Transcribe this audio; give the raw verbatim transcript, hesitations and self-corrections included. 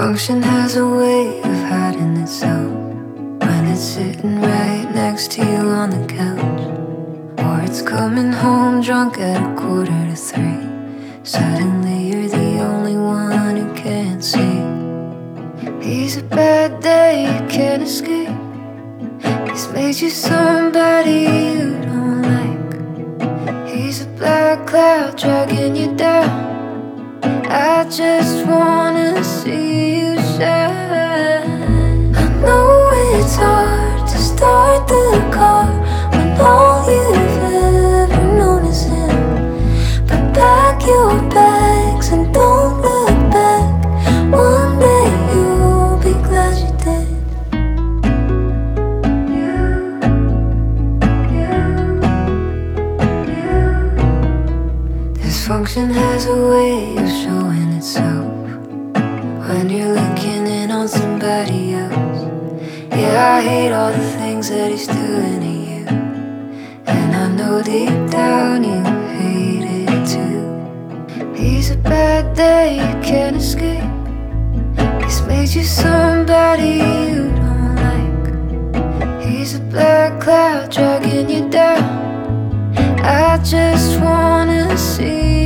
Dysfunction has a way of hiding itself when it's sitting right next to you on the couch, or it's coming home drunk at a quarter to three. Suddenly you're the only one who can't see. He's a bad day you can't escape. He's made you somebody you don't like. He's a black cloud dragging you down. I just wanna see you shine. I know it's hard to start the car when all you've ever known is him. But pack your bags and don't look back. One day you'll be glad you did. You, you, you. Dysfunction has a way of showing itself when you're looking in on somebody else. Yeah, I hate all the things that he's doing to you, and I know deep down you hate it too. He's a bad day you can't escape. He's made you somebody you don't like. He's a black cloud dragging you down. I just wanna see